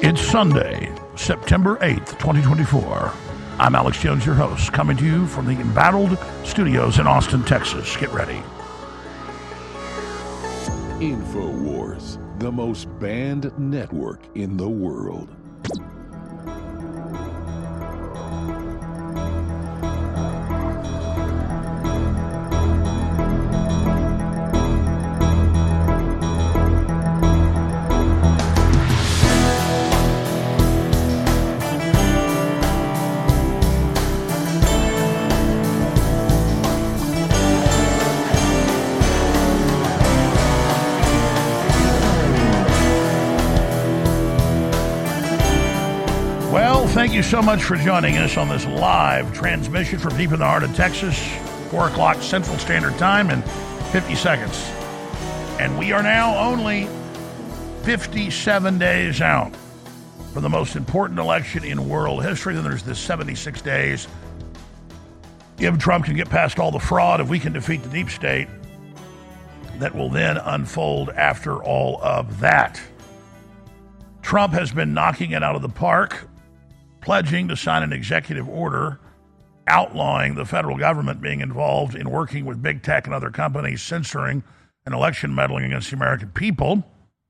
It's Sunday, September 8th, 2024. I'm Alex Jones, your host, coming to you from the embattled studios in Austin, Texas. Get ready. InfoWars, the most banned network in the world. Thank you so much for joining us on this live transmission from deep in the heart of Texas, 4 o'clock Central Standard Time in 50 seconds. And we are now only 57 days out from the most important election in world history. Then there's this 76 days. If Trump can get past all the fraud, if we can defeat the deep state, that will then unfold after all of that. Trump has been knocking it out of the park, pledging to sign an executive order outlawing the federal government being involved in working with big tech and other companies, censoring and election meddling against the American people.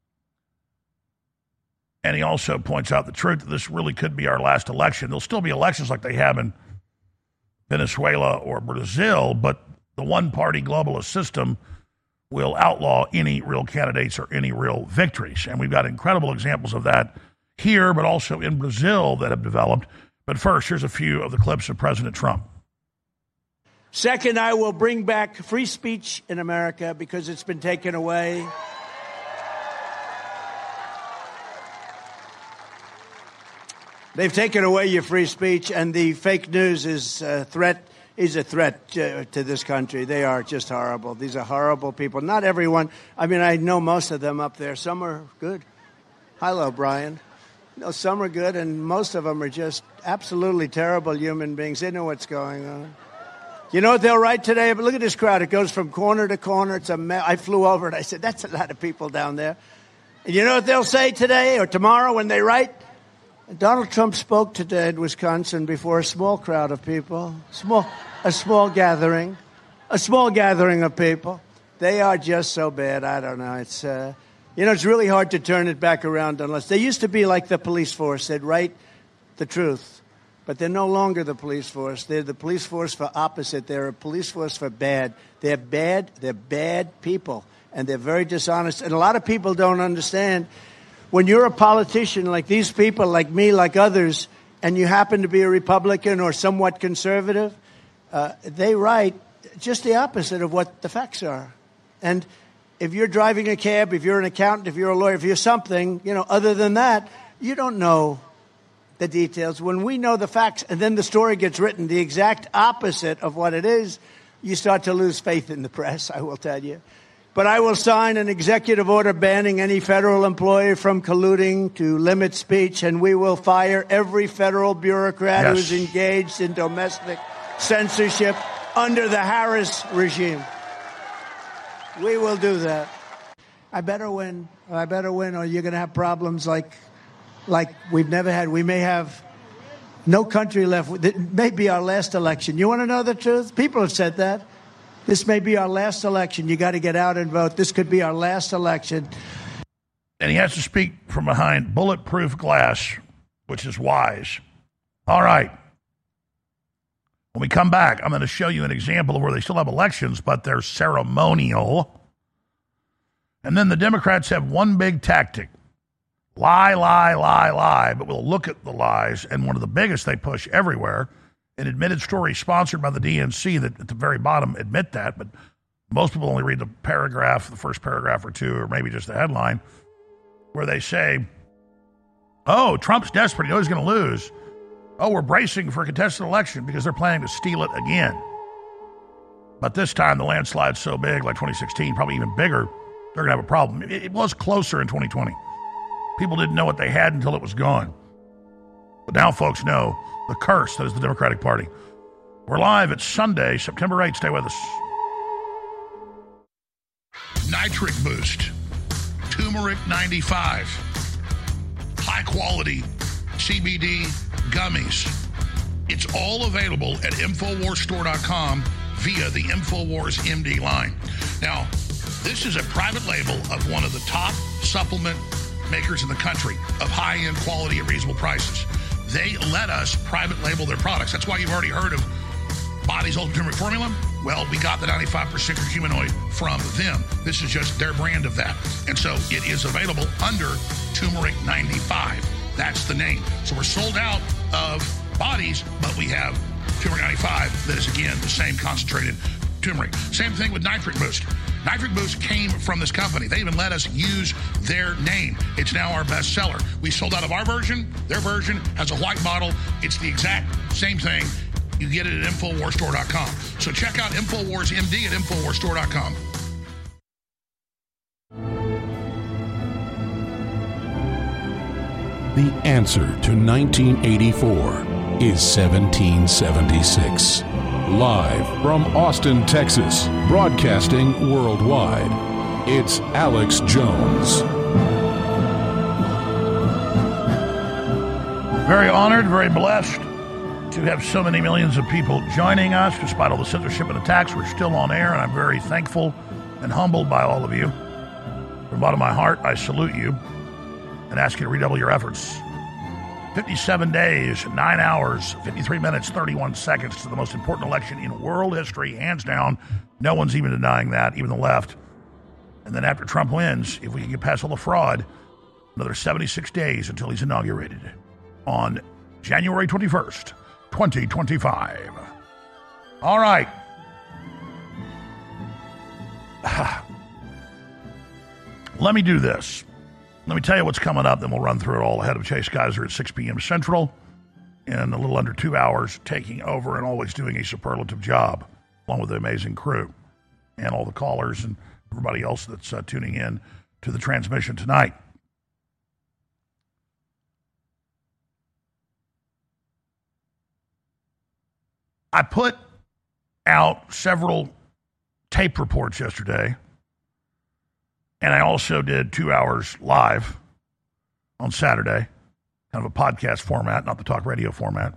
And he also points out the truth that this really could be our last election. There'll still be elections like they have in Venezuela or Brazil, but the one-party globalist system will outlaw any real candidates or any real victories. And we've got incredible examples of that here, but also in Brazil that have developed. But first, here's a few of the clips of President Trump. Second, I will bring back free speech in America because it's been taken away. They've taken away your free speech, and the fake news is a threat to this country. They are just horrible. These are horrible people. Not everyone. I mean, I know most of them up there. Some are good. Hello, Brian. No, some are good, and most of them are just absolutely terrible human beings. They know what's going on. You know what they'll write today? But look at this crowd. It goes from corner to corner. It's a mess. I flew over it. I said, that's a lot of people down there. And you know what they'll say today or tomorrow when they write? Donald Trump spoke today in Wisconsin before a small crowd of people, a small gathering of people. They are just so bad. I don't know. It's it's really hard to turn it back around unless they used to be like the police force. They'd write the truth, but they're no longer the police force. They're the police force for opposite. They're a police force for bad. They're bad. They're bad people, and they're very dishonest. And a lot of people don't understand. When you're a politician like these people, like me, like others, and you happen to be a Republican or somewhat conservative, they write just the opposite of what the facts are. And if you're driving a cab, if you're an accountant, if you're a lawyer, if you're something, other than that, you don't know the details. When we know the facts and then the story gets written the exact opposite of what it is, you start to lose faith in the press, I will tell you. But I will sign an executive order banning any federal employee from colluding to limit speech, and we will fire every federal bureaucrat who's engaged in domestic censorship under the Harris regime. We will do that. I better win, or you're going to have problems like we've never had. We may have no country left. It may be our last election. You want to know the truth? People have said that. This may be our last election. You got to get out and vote. This could be our last election. And he has to speak from behind bulletproof glass, which is wise. All right. When we come back, I'm going to show you an example of where they still have elections, but they're ceremonial. And then the Democrats have one big tactic. Lie, lie, lie, lie. But we'll look at the lies. And one of the biggest they push everywhere, an admitted story sponsored by the DNC that at the very bottom admit that, but most people only read the paragraph, the first paragraph or two, or maybe just the headline, where they say, oh, Trump's desperate. He knows he's going to lose. Oh, we're bracing for a contested election because they're planning to steal it again. But this time the landslide's so big, like 2016, probably even bigger, they're going to have a problem. It was closer in 2020. People didn't know what they had until it was gone. But now folks know the curse that is the Democratic Party. We're live. It's Sunday, September 8th. Stay with us. Nitric Boost. Turmeric 95. high-quality CBD gummies. It's all available at InfoWarsStore.com via the InfoWars MD line. Now, this is a private label of one of the top supplement makers in the country of high-end quality at reasonable prices. They let us private label their products. That's why you've already heard of Body's Ultimate Turmeric Formula. Well, we got the 95% curcuminoid from them. This is just their brand of that. And so it is available under Turmeric 95. That's the name. So we're sold out of Bodies, but we have Turmeric 95 that is, again, the same concentrated turmeric. Same thing with Nitric Boost. Nitric Boost came from this company. They even let us use their name. It's now our best seller. We sold out of our version. Their version has a white bottle. It's the exact same thing. You get it at InfoWarsStore.com. So check out InfoWars MD at InfoWarsStore.com. The answer to 1984 is 1776. Live from Austin, Texas, broadcasting worldwide, it's Alex Jones. Very honored, very blessed to have so many millions of people joining us. Despite all the censorship and attacks, we're still on air, and I'm very thankful and humbled by all of you. From the bottom of my heart, I salute you and ask you to redouble your efforts. 57 days, 9 hours, 53 minutes, 31 seconds to the most important election in world history, hands down. No one's even denying that, even the left. And then after Trump wins, if we can get past all the fraud, another 76 days until he's inaugurated on January 21st, 2025. All right. Let me do this. Let me tell you what's coming up, then we'll run through it all ahead of Chase Geiser at 6 p.m. Central in a little under 2 hours, taking over and always doing a superlative job, along with the amazing crew and all the callers and everybody else that's tuning in to the transmission tonight. I put out several tape reports yesterday, and I also did 2 hours live on Saturday, kind of a podcast format, not the talk radio format.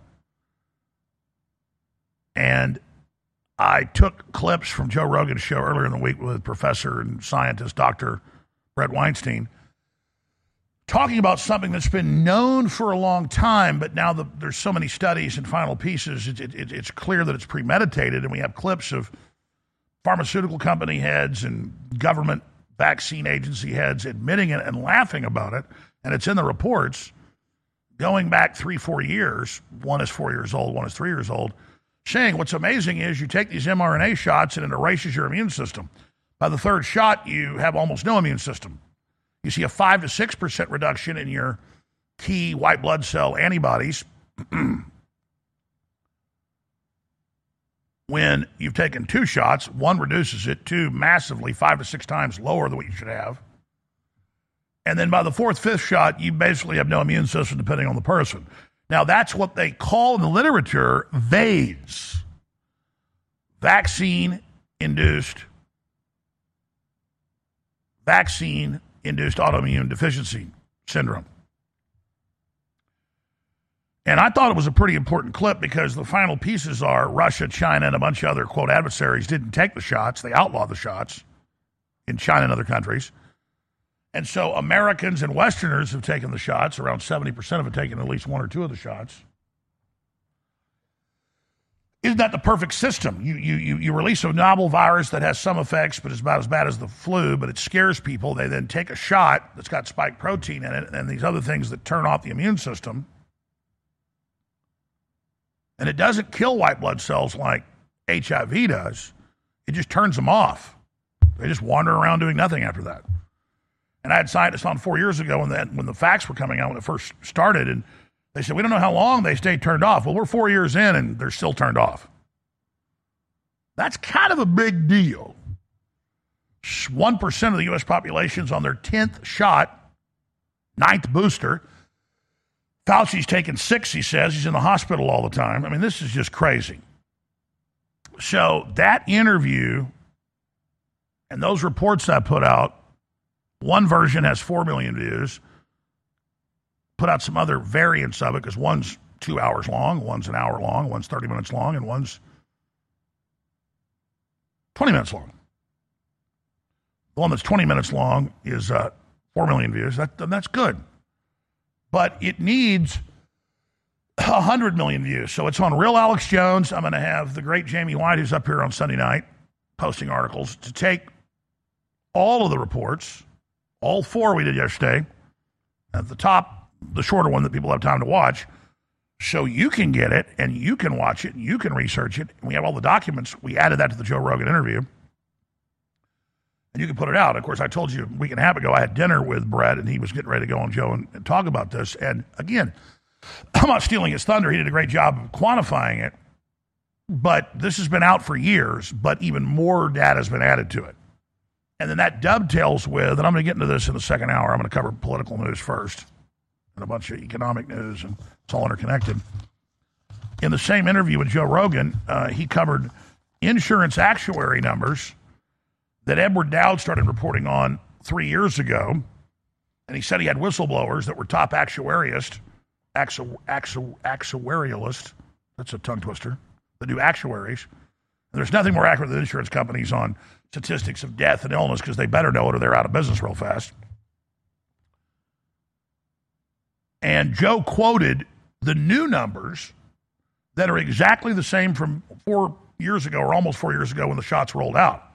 And I took clips from Joe Rogan's show earlier in the week with professor and scientist Dr. Brett Weinstein, talking about something that's been known for a long time, but now there's so many studies and final pieces, it's clear that it's premeditated, and we have clips of pharmaceutical company heads and government vaccine agency heads admitting it and laughing about it, and it's in the reports going back 3-4 years. One is 4 years old, one is 3 years old, saying what's amazing is you take these mRNA shots and it erases your immune system. By the third shot, you have almost no immune system. You see a 5 to 6% reduction in your key white blood cell antibodies when you've taken 2 shots. 1 reduces it, 2 massively, 5 to 6 times lower than what you should have. And then by the 4th, 5th shot, you basically have no immune system depending on the person. Now, that's what they call in the literature VAIDS, vaccine-induced autoimmune deficiency syndrome. And I thought it was a pretty important clip because the final pieces are Russia, China, and a bunch of other, quote, adversaries didn't take the shots. They outlawed the shots in China and other countries. And so Americans and Westerners have taken the shots. Around 70% have taken at least 1 or 2 of the shots. Isn't that the perfect system? You release a novel virus that has some effects, but it's about as bad as the flu, but it scares people. They then take a shot that's got spike protein in it and these other things that turn off the immune system. And it doesn't kill white blood cells like HIV does. It just turns them off. They just wander around doing nothing after that. And I had scientists on 4 years ago when the facts were coming out when it first started, and they said, we don't know how long they stayed turned off. Well, we're 4 years in, and they're still turned off. That's kind of a big deal. 1% of the U.S. population's on their 10th shot, 9th booster. Fauci's taken 6, he says. He's in the hospital all the time. I mean, this is just crazy. So that interview and those reports I put out, one version has 4 million views. put out some other variants of it because one's 2 hours long, one's an hour long, one's 30 minutes long, and one's 20 minutes long. The one that's 20 minutes long is 4 million views. That's good. But it needs 100 million views. So it's on Real Alex Jones. I'm going to have the great Jamie White, who's up here on Sunday night, posting articles, to take all of the reports, all 4 we did yesterday, at the top, the shorter one that people have time to watch, so you can get it, and you can watch it, and you can research it. And we have all the documents. We added that to the Joe Rogan interview. And you can put it out. Of course, I told you a week and a half ago I had dinner with Brett, and he was getting ready to go on Joe and talk about this. And again, I'm not stealing his thunder. He did a great job of quantifying it. But this has been out for years, but even more data has been added to it. And then that dovetails with, and I'm going to get into this in the second hour, I'm going to cover political news first and a bunch of economic news, and it's all interconnected. In the same interview with Joe Rogan, he covered insurance actuary numbers that Edward Dowd started reporting on 3 years ago. And he said he had whistleblowers that were top actuarialists. That's a tongue twister. That do actuaries. And there's nothing more accurate than insurance companies on statistics of death and illness because they better know it or they're out of business real fast. And Joe quoted the new numbers that are exactly the same from 4 years ago, or almost 4 years ago, when the shots rolled out.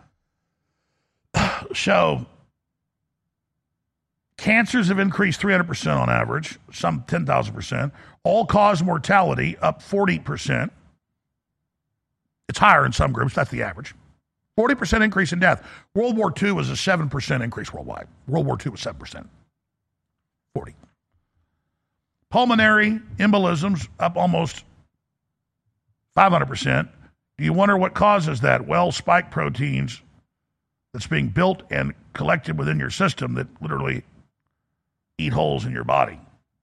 So cancers have increased 300% on average, some 10,000%. All-cause mortality up 40%. It's higher in some groups. That's the average. 40% increase in death. World War II was a 7% increase worldwide. World War II was 7%. 40. Pulmonary embolisms up almost 500%. Do you wonder what causes that? Well, spike proteins that's being built and collected within your system that literally eat holes in your body.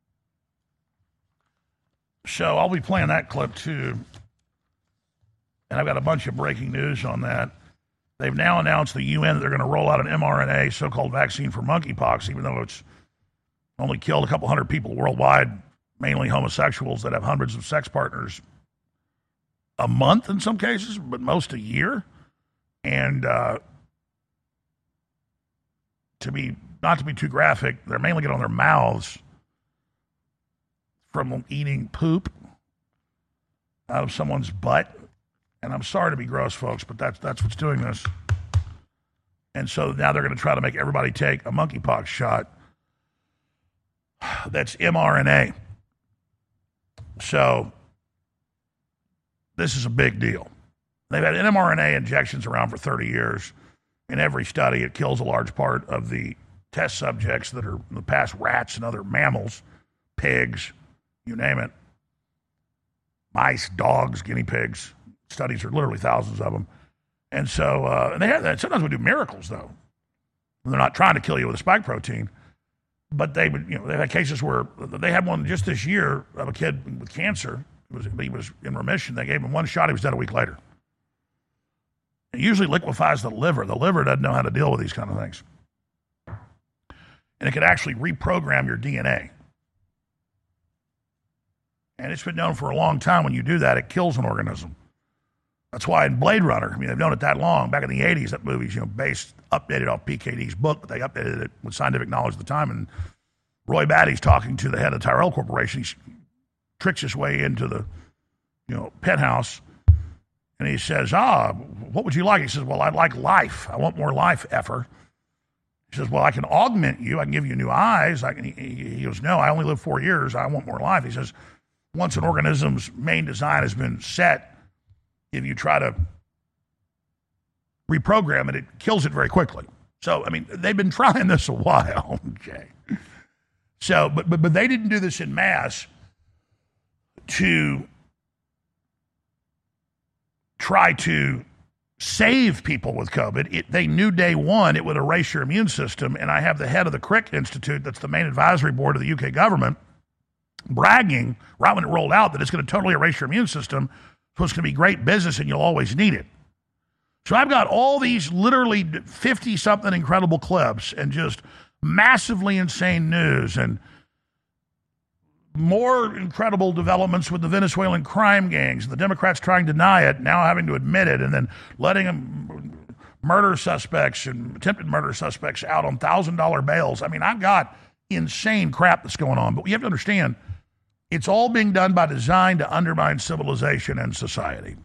So I'll be playing that clip too. And I've got a bunch of breaking news on that. They've now announced the UN that they're going to roll out an mRNA so-called vaccine for monkeypox, even though it's only killed a couple hundred people worldwide, mainly homosexuals that have hundreds of sex partners a month in some cases, but most a year. And not to be too graphic, they're mainly getting on their mouths from eating poop out of someone's butt. And I'm sorry to be gross, folks, but that's what's doing this. And so now they're going to try to make everybody take a monkeypox shot that's mRNA. So this is a big deal. They've had mRNA injections around for 30 years. In every study, it kills a large part of the test subjects that are in the past rats and other mammals, pigs, you name it, mice, dogs, guinea pigs. Studies are literally thousands of them. And so and they have that. Sometimes we do miracles, though. They're not trying to kill you with a spike protein. But they would, they've had cases where they had one just this year of a kid with cancer. He was in remission. They gave him one shot. He was dead a week later. It usually liquefies the liver. The liver doesn't know how to deal with these kind of things. And it could actually reprogram your DNA. And it's been known for a long time when you do that, it kills an organism. That's why in Blade Runner, they've known it that long. Back in the 80s, that movie's, updated off PKD's book, but they updated it with scientific knowledge at the time. And Roy Batty's talking to the head of Tyrell Corporation. He tricks his way into the, penthouse. And he says, what would you like? He says, well, I'd like life. I want more life, effer. He says, well, I can augment you. I can give you new eyes. He goes, no, I only live 4 years. I want more life. He says, once an organism's main design has been set, if you try to reprogram it, it kills it very quickly. So, they've been trying this a while, okay? So, but they didn't do this in mass to try to save people with COVID. They knew day one it would erase your immune system, and I have the head of the Crick Institute, that's the main advisory board of the UK government, bragging right when it rolled out that it's going to totally erase your immune system, so it's going to be great business and you'll always need it. So I've got all these literally 50-something incredible clips and just massively insane news. And more incredible developments with the Venezuelan crime gangs. The Democrats trying to deny it, now having to admit it, and then letting them murder suspects and attempted murder suspects out on $1,000 bails. I mean, I've got insane crap that's going on, but you have to understand, it's all being done by design to undermine civilization and society.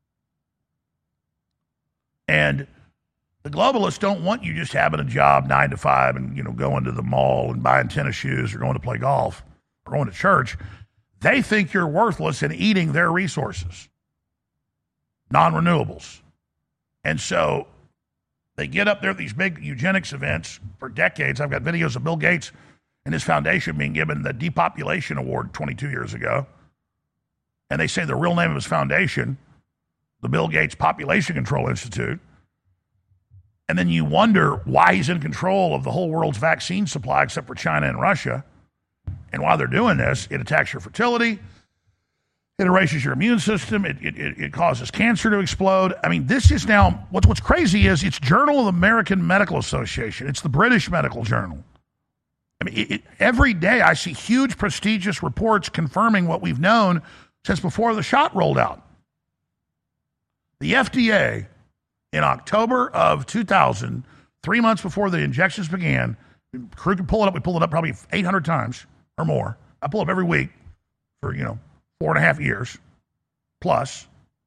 And the globalists don't want you just having a job 9 to 5 and, going to the mall and buying tennis shoes or going to play golf or going to church. They think you're worthless and eating their resources, non-renewables. And so they get up there at these big eugenics events for decades. I've got videos of Bill Gates and his foundation being given the Depopulation Award 22 years ago. And they say the real name of his foundation, the Bill Gates Population Control Institute. And then you wonder why he's in control of the whole world's vaccine supply except for China and Russia. And while they're doing this, it attacks your fertility. It erases your immune system. It causes cancer to explode. I mean, this is now, what's crazy is it's Journal of the American Medical Association. It's the British Medical Journal. I mean, every day I see huge, prestigious reports confirming what we've known since before the shot rolled out. The FDA, in October of 2000, 3 months before the injections began, crew can pull it up. We pulled it up probably 800 times or more. I pull it up every week for, 4.5 years plus.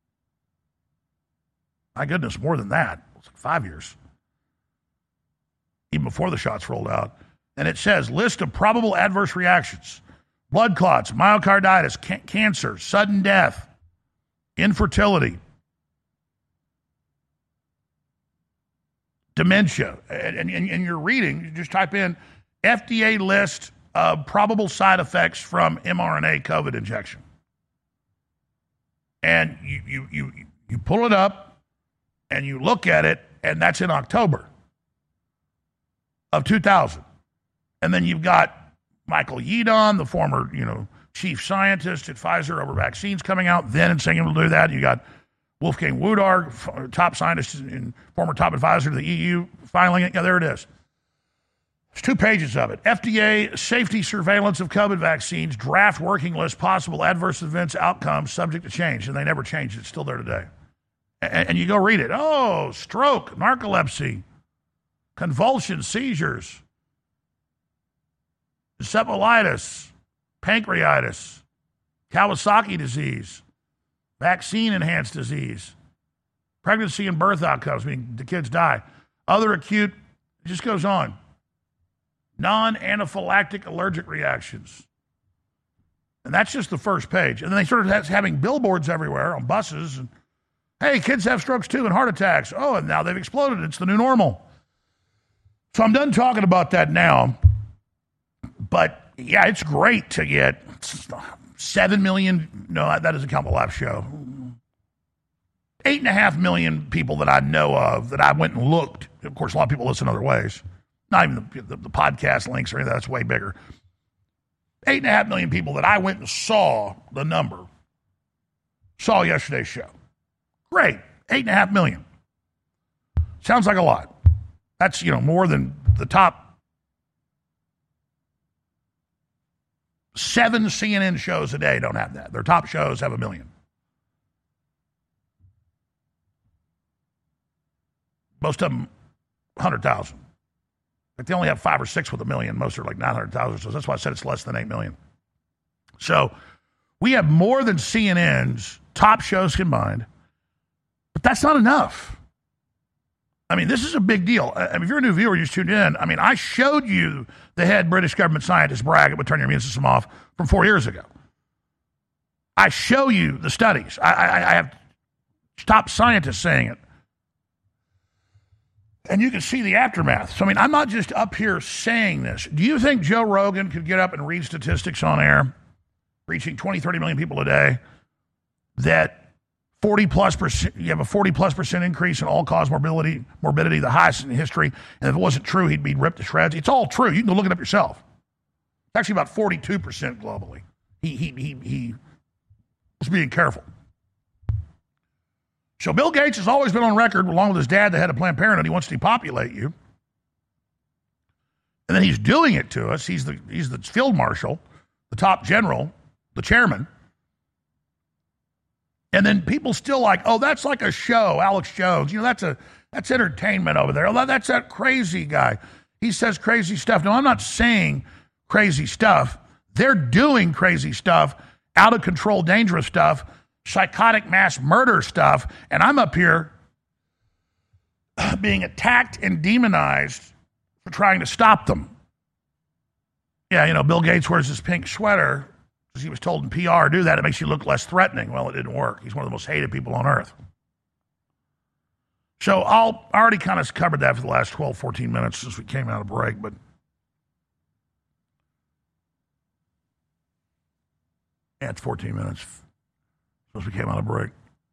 My goodness, more than that. It's like 5 years. Even before the shots rolled out. And it says, list of probable adverse reactions: blood clots, myocarditis, cancer, sudden death, infertility, dementia. And you're reading, you just type in FDA list of probable side effects from mRNA COVID injection. And you pull it up and you look at it, and that's in October of 2000. And then you've got Michael Yeadon, the former, chief scientist at Pfizer over vaccines, coming out then and saying he'll do that. You got Wolfgang Wodarg, top scientist and former top advisor to the EU, filing it. Yeah, there it is. There's 2 pages of it. FDA safety surveillance of COVID vaccines, draft working list, possible adverse events, outcomes, subject to change. And they never changed it. It's still there today. And you go read it. Oh, stroke, narcolepsy, convulsions, seizures, encephalitis, pancreatitis, Kawasaki disease, vaccine-enhanced disease, pregnancy and birth outcomes, meaning the kids die, other acute, it just goes on. Non-anaphylactic allergic reactions. And that's just the first page. And then they started having billboards everywhere on buses. And, hey, kids have strokes too and heart attacks. Oh, and now they've exploded. It's the new normal. So I'm done talking about that now. But, yeah, it's great to get 7 million. No, that doesn't count the live show. 8.5 million people that I know of that I went and looked. Of course, a lot of people listen other ways. Not even the podcast links or anything. That's way bigger. 8.5 million people that I went and saw the number. Saw yesterday's show. Great. 8.5 million. Sounds like a lot. That's, more than the top 7 CNN shows a day don't have that. Their top shows have 1 million. Most of them, 100,000. Like they only have 5 or 6 with 1 million. Most are like 900,000. So that's why I said it's less than 8 million. So we have more than CNN's top shows combined, but that's not enough. I mean, this is a big deal. I mean, if you're a new viewer, you just tuned in. I mean, I showed you the head British government scientist brag it would turn your immune system off from 4 years ago. I show you the studies. I have top scientists saying it. And you can see the aftermath. So, I mean, I'm not just up here saying this. Do you think Joe Rogan could get up and read statistics on air, reaching 20, 30 million people a day, that 40+%, you have a 40+% increase in all-cause morbidity, the highest in history, and if it wasn't true, he'd be ripped to shreds? It's all true. You can go look it up yourself. It's actually about 42% globally. He was being careful. So Bill Gates has always been on record, along with his dad, the head of Planned Parenthood. He wants to depopulate you. And then he's doing it to us. He's the field marshal, the top general, the chairman. And then people still like, oh, that's like a show, Alex Jones. That's entertainment over there. Oh, that's that crazy guy. He says crazy stuff. No, I'm not saying crazy stuff. They're doing crazy stuff, out of control, dangerous stuff, psychotic mass murder stuff. And I'm up here being attacked and demonized for trying to stop them. Yeah, Bill Gates wears this pink sweater because he was told in PR, do that. It makes you look less threatening. Well, it didn't work. He's one of the most hated people on earth. So I already kind of covered that for the last 12, 14 minutes since we came out of break, but yeah, it's 14 minutes since we came out of break.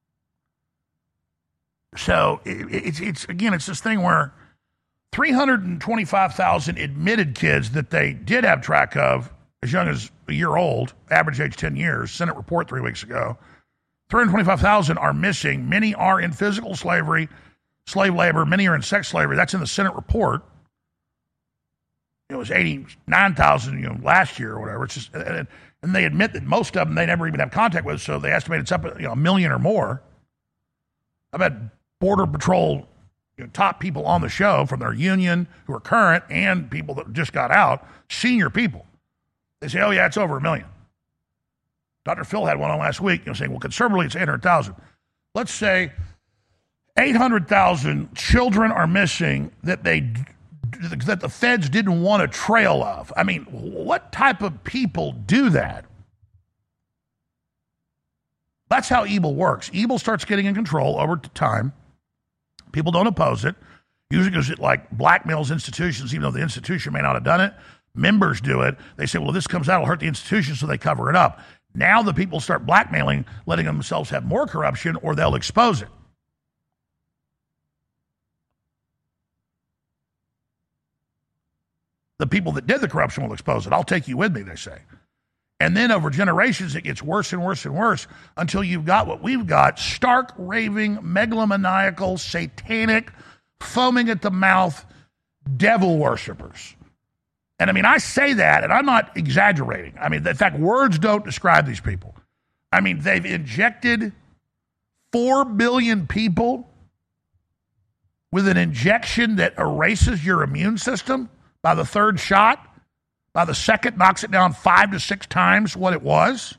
So it's this thing where 325,000 admitted kids that they did have track of as young as a year old, average age 10 years, Senate report 3 weeks ago, 325,000 are missing. Many are in physical slavery, slave labor. Many are in sex slavery. That's in the Senate report. It was 89,000 last year or whatever. It's just, and they admit that most of them they never even have contact with, so they estimate it's up at a million or more. I've had Border Patrol top people on the show from their union who are current and people that just got out, senior people. They say, oh, yeah, it's over 1 million. Dr. Phil had one on last week saying, well, conservatively, it's 800,000. Let's say 800,000 children are missing that the feds didn't want a trail of. I mean, what type of people do that? That's how evil works. Evil starts getting in control over time. People don't oppose it, usually because it blackmails institutions, even though the institution may not have done it. Members do it. They say, well, if this comes out, it'll hurt the institution, so they cover it up. Now the people start blackmailing, letting themselves have more corruption, or they'll expose it. The people that did the corruption will expose it. I'll take you with me, they say. And then over generations, it gets worse and worse and worse until you've got what we've got, stark, raving, megalomaniacal, satanic, foaming at the mouth, devil worshipers. And I mean, I say that, and I'm not exaggerating. I mean, in fact, words don't describe these people. I mean, they've injected 4 billion people with an injection that erases your immune system by the third shot. By the second, knocks it down 5 to 6 times what it was.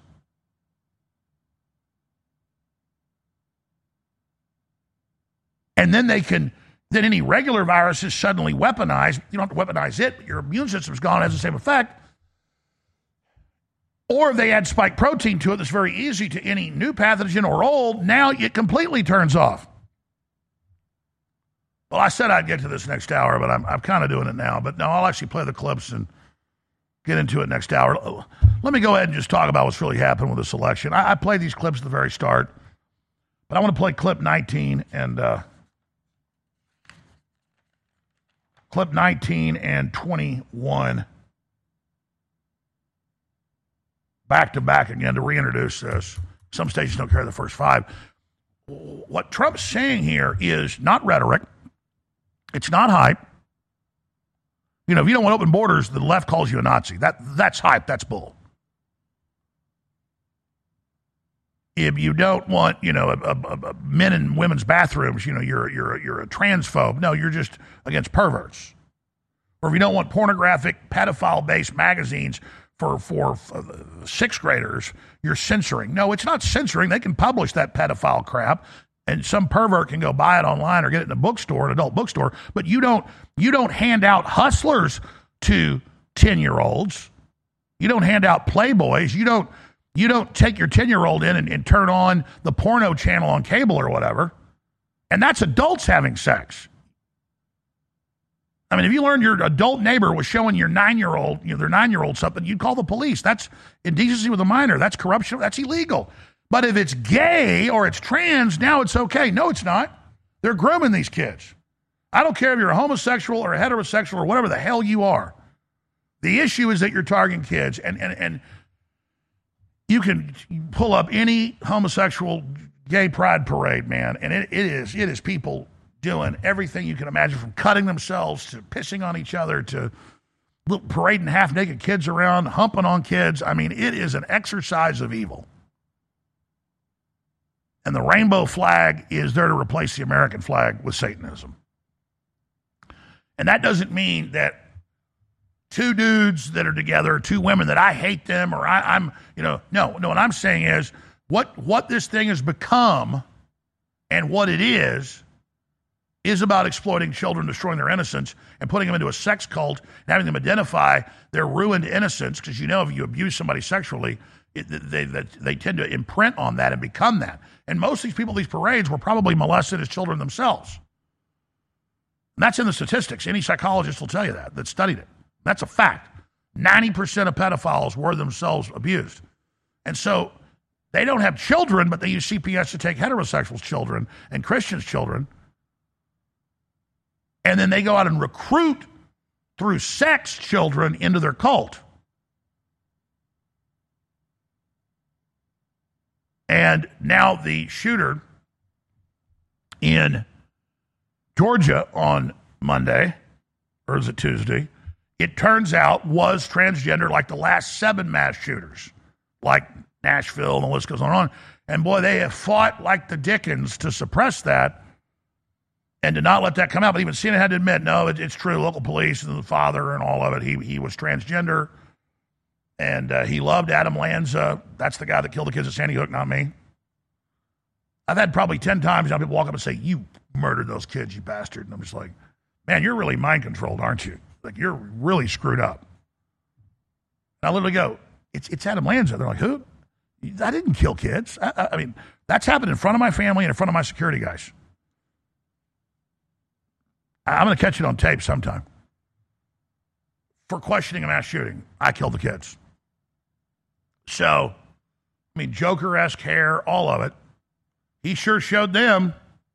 And then then any regular virus is suddenly weaponized. You don't have to weaponize it, but your immune system's gone, has the same effect. Or if they add spike protein to it, that's very easy to any new pathogen or old, now it completely turns off. Well, I said I'd get to this next hour, but I'm kind of doing it now. But no, I'll actually play the clips and get into it next hour. Let me go ahead and just talk about what's really happened with this election. I played these clips at the very start, but I want to play clip 19 and 21 back to back again to reintroduce this. Some stations don't carry the first 5. What Trump's saying here is not rhetoric. It's not hype. If you don't want open borders, the left calls you a Nazi. That's hype. That's bull. If you don't want, men and women's bathrooms, you're a transphobe. No, you're just against perverts. Or if you don't want pornographic, pedophile-based magazines for 6th graders, you're censoring. No, it's not censoring. They can publish that pedophile crap, and some pervert can go buy it online or get it in a bookstore, an adult bookstore. But you don't hand out Hustlers to 10-year-olds. You don't hand out Playboys. You don't take your 10-year-old in and turn on the porno channel on cable or whatever. And that's adults having sex. I mean, if you learned your adult neighbor was showing your 9-year-old, their 9-year-old something, you'd call the police. That's indecency with a minor. That's corruption. That's illegal. But if it's gay or it's trans, now it's okay. No, it's not. They're grooming these kids. I don't care if you're a homosexual or a heterosexual or whatever the hell you are. The issue is that you're targeting kids, and you can pull up any homosexual gay pride parade, man, and it is people doing everything you can imagine, from cutting themselves to pissing on each other to parading half-naked kids around, humping on kids. I mean, it is an exercise of evil. And the rainbow flag is there to replace the American flag with Satanism. And that doesn't mean that two dudes that are together, two women that I hate them, or I'm, no. What I'm saying is what this thing has become and what it is about exploiting children, destroying their innocence, and putting them into a sex cult and having them identify their ruined innocence. Because if you abuse somebody sexually, they tend to imprint on that and become that. And most of these people at these parades were probably molested as children themselves. And that's in the statistics. Any psychologist will tell you that studied it. That's a fact. 90% of pedophiles were themselves abused. And so they don't have children, but they use CPS to take heterosexual children and Christians' children. And then they go out and recruit through sex children into their cult. And now the shooter in Georgia on Monday, or is it Tuesday, it turns out was transgender like the last 7 mass shooters, like Nashville, and the list goes on. And boy, they have fought like the Dickens to suppress that and to not let that come out. But even CNN had to admit, no, it's true. Local police and the father and all of it, he was transgender. And he loved Adam Lanza. That's the guy that killed the kids at Sandy Hook, not me. I've had probably 10 times now people walk up and say, you murdered those kids, you bastard. And I'm just like, man, you're really mind controlled, aren't you? Like, you're really screwed up. And I literally go, it's Adam Lanza. They're like, who? I didn't kill kids. I mean, that's happened in front of my family and in front of my security guys. I'm going to catch it on tape sometime. For questioning a mass shooting, I killed the kids. So, I mean, Joker-esque hair, all of it. He sure showed them.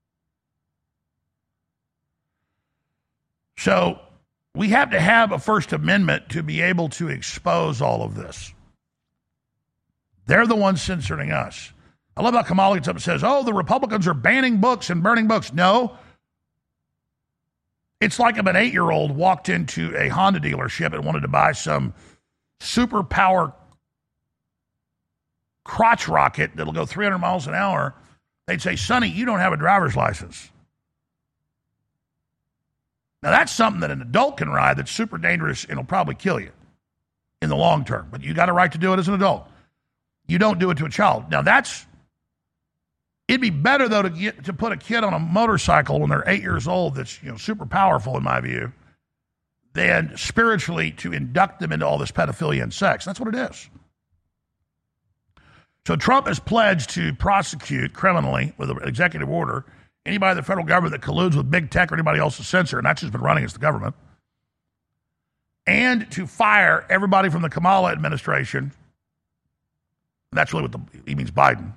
So, we have to have a First Amendment to be able to expose all of this. They're the ones censoring us. I love how Kamala gets up and says, oh, the Republicans are banning books and burning books. No. It's like if an 8-year-old walked into a Honda dealership and wanted to buy some superpower crotch rocket that'll go 300 miles an hour. They'd say, Sonny, you don't have a driver's license. Now, that's something that an adult can ride that's super dangerous and will probably kill you in the long term. But you got a right to do it as an adult. You don't do it to a child. Now, it'd be better, though, to put a kid on a motorcycle when they're 8 years old that's super powerful, in my view, than spiritually to induct them into all this pedophilia and sex. That's what it is. So Trump has pledged to prosecute criminally with an executive order anybody in the federal government that colludes with big tech or anybody else to censor, and that's just been running as the government, and to fire everybody from the Kamala administration. That's really what he means, Biden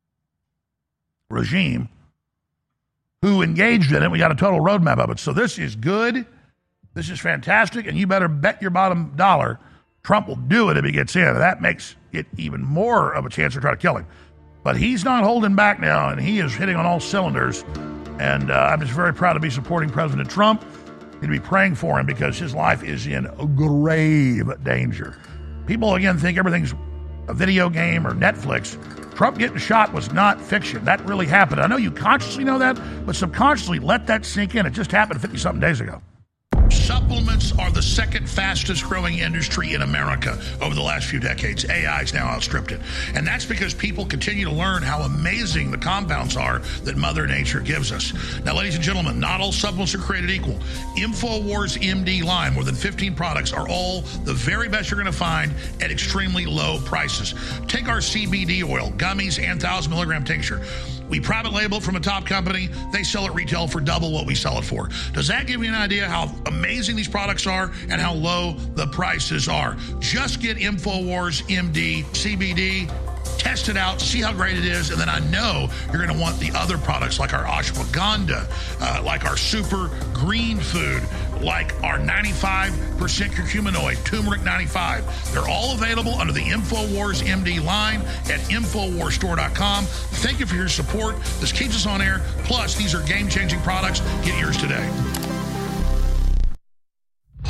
regime, who engaged in it. We got a total roadmap of it. So this is good. This is fantastic. And you better bet your bottom dollar Trump will do it if he gets in. That makes it even more of a chance to try to kill him. But he's not holding back now, and he is hitting on all cylinders. And I'm just very proud to be supporting President Trump and to be praying for him because his life is in grave danger. People, again, think everything's a video game or Netflix. Trump getting shot was not fiction. That really happened. I know you consciously know that, but subconsciously let that sink in. It just happened 50-something days ago. Supplements are the second fastest growing industry in America over the last few decades. AI has now outstripped it. And that's because people continue to learn how amazing the compounds are that Mother Nature gives us. Now, ladies and gentlemen, not all supplements are created equal. InfoWars MD line, more than 15 products, are all the very best you're going to find at extremely low prices. Take our CBD oil, gummies, and 1,000 milligram tincture. We private label it from a top company. They sell it retail for double what we sell it for. Does that give you an idea how amazing these products are and how low the prices are? Just get InfoWars MD CBD, test it out, see how great it is, and then I know you're going to want the other products like our ashwagandha, like our super green food, like our 95% curcuminoid, turmeric 95. They're all available under the InfoWars MD line at InfoWarsStore.com. Thank you for your support. This keeps us on air. Plus, these are game-changing products. Get yours today.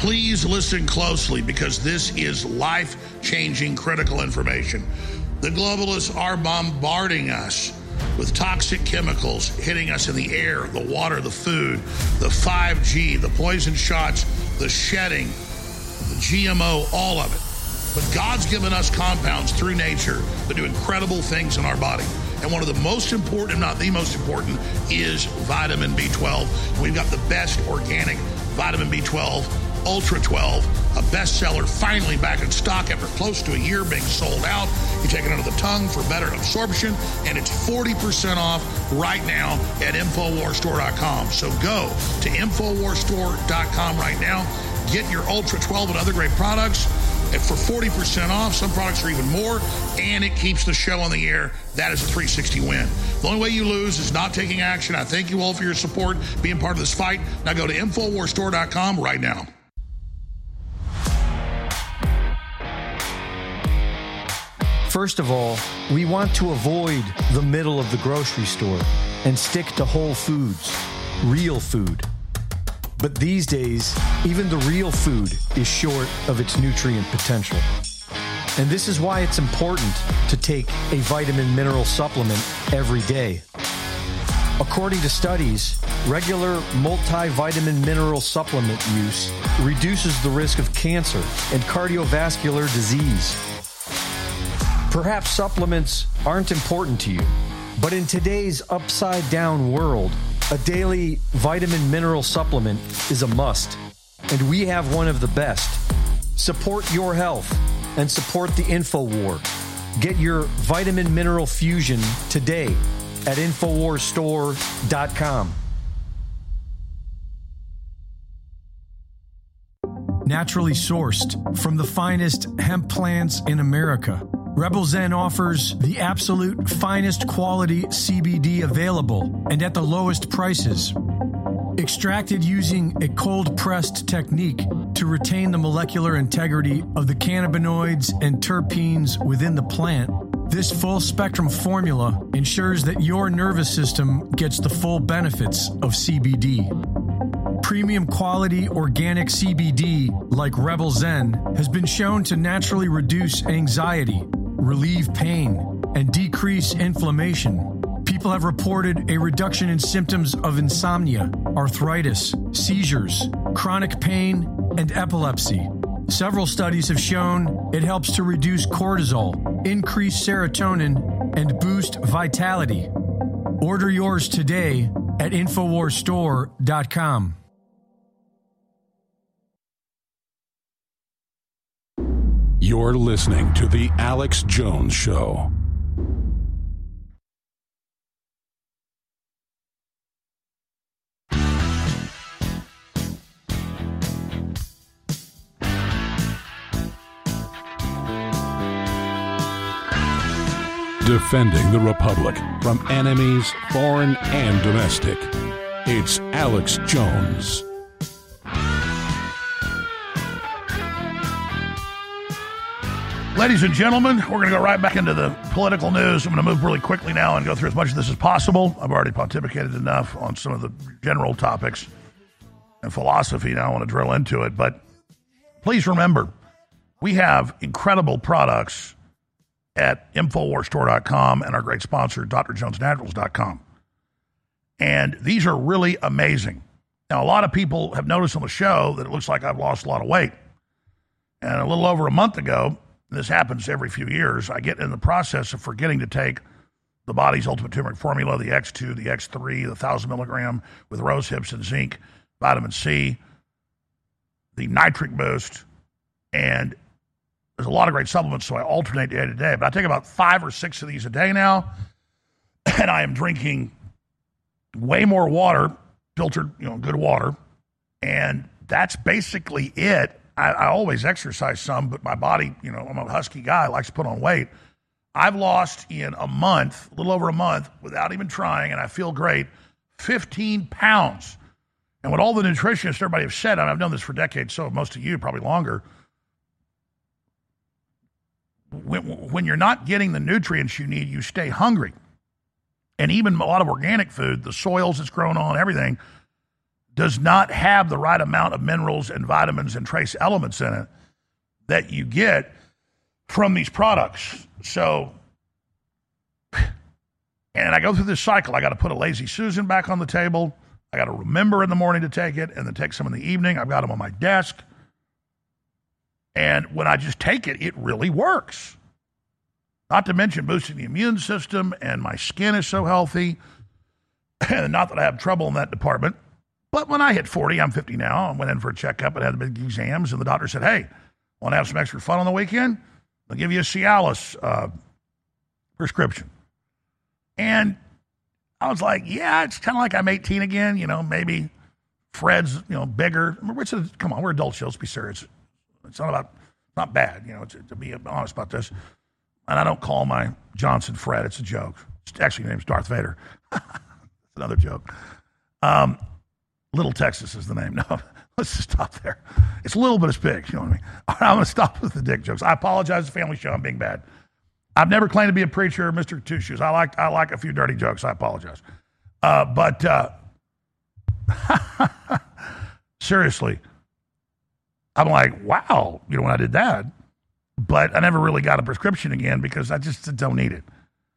Please listen closely because this is life-changing critical information. The globalists are bombarding us with toxic chemicals hitting us in the air, the water, the food, the 5G, the poison shots, the shedding, the GMO, all of it. But God's given us compounds through nature that do incredible things in our body. And one of the most important, if not the most important, is vitamin B12. We've got the best organic vitamin B12, Ultra 12, a bestseller, finally back in stock after close to a year being sold out. You take it under the tongue for better absorption, and it's 40% off right now at InfoWarsStore.com. So go to InfoWarsStore.com right now. Get your Ultra 12 and other great products for 40% off. Some products are even more, and it keeps the show on the air. That is a 360 win. The only way you lose is not taking action. I thank you all for your support, being part of this fight. Now go to InfoWarsStore.com right now. First of all, we want to avoid the middle of the grocery store and stick to whole foods, real food. But these days, even the real food is short of its nutrient potential. And this is why it's important to take a vitamin mineral supplement every day. According to studies, regular multivitamin mineral supplement use reduces the risk of cancer and cardiovascular disease. Perhaps supplements aren't important to you, but in today's upside-down world, a daily vitamin mineral supplement is a must, and we have one of the best. Support your health and support the InfoWar. Get your vitamin mineral fusion today at InfoWarsStore.com. Naturally sourced from the finest hemp plants in America, Rebel Zen offers the absolute finest quality CBD available and at the lowest prices. Extracted using a cold-pressed technique to retain the molecular integrity of the cannabinoids and terpenes within the plant, this full-spectrum formula ensures that your nervous system gets the full benefits of CBD. Premium quality organic CBD, like Rebel Zen, has been shown to naturally reduce anxiety, relieve pain, and decrease inflammation. People have reported a reduction in symptoms of insomnia, arthritis, seizures, chronic pain, and epilepsy. Several studies have shown it helps to reduce cortisol, increase serotonin, and boost vitality. Order yours today at InfoWarsStore.com. You're listening to The Alex Jones Show. Defending the Republic from enemies, foreign and domestic. It's Alex Jones. Ladies and gentlemen, we're going to go right back into the political news. I'm going to move really quickly now and go through as much of this as possible. I've already pontificated enough on some of the general topics and philosophy. Now I want to drill into it. But please remember, we have incredible products at InfoWarsStore.com and our great sponsor, DrJonesNaturals.com. And these are really amazing. Now, a lot of people have noticed on the show that it looks like I've lost a lot of weight. And a little over a month ago, this happens every few years, I get in the process of forgetting to take the body's ultimate turmeric formula, the X2, the X3, the 1,000 milligram with rose hips and zinc, vitamin C, the nitric boost, and there's a lot of great supplements, so I alternate day to day. But I take about 5 or 6 of these a day now, and I am drinking way more water, filtered, good water, and that's basically it. I always exercise some, but my body, I'm a husky guy, likes to put on weight. I've lost in a month, a little over a month, without even trying, and I feel great, 15 pounds. And what all the nutritionists, everybody have said, and I've known this for decades, so have most of you, probably longer, when you're not getting the nutrients you need, you stay hungry. And even a lot of organic food, the soils it's grown on, everything, does not have the right amount of minerals and vitamins and trace elements in it that you get from these products. So, and I go through this cycle. I got to put a Lazy Susan back on the table. I got to remember in the morning to take it and then take some in the evening. I've got them on my desk. And when I just take it, it really works. Not to mention boosting the immune system, and my skin is so healthy. And not that I have trouble in that department. But when I hit 40, I'm 50 now, I went in for a checkup and had the big exams, and the doctor said, hey, want to have some extra fun on the weekend? They'll give you a Cialis prescription. And I was like, yeah, it's kind of like I'm 18 again, maybe Fred's, bigger. Come on, we're adults, let's be serious. It's not bad, to be honest about this. And I don't call my Johnson Fred, it's a joke. Actually, his name's Darth Vader. Another joke. Little Texas is the name. No, let's just stop there. It's little, but it's big. You know what I mean? All right, I'm going to stop with the dick jokes. I apologize to the family show. I'm being bad. I've never claimed to be a preacher or Mr. Two Shoes. I like a few dirty jokes. I apologize. But seriously, I'm like, wow, when I did that. But I never really got a prescription again because I just don't need it.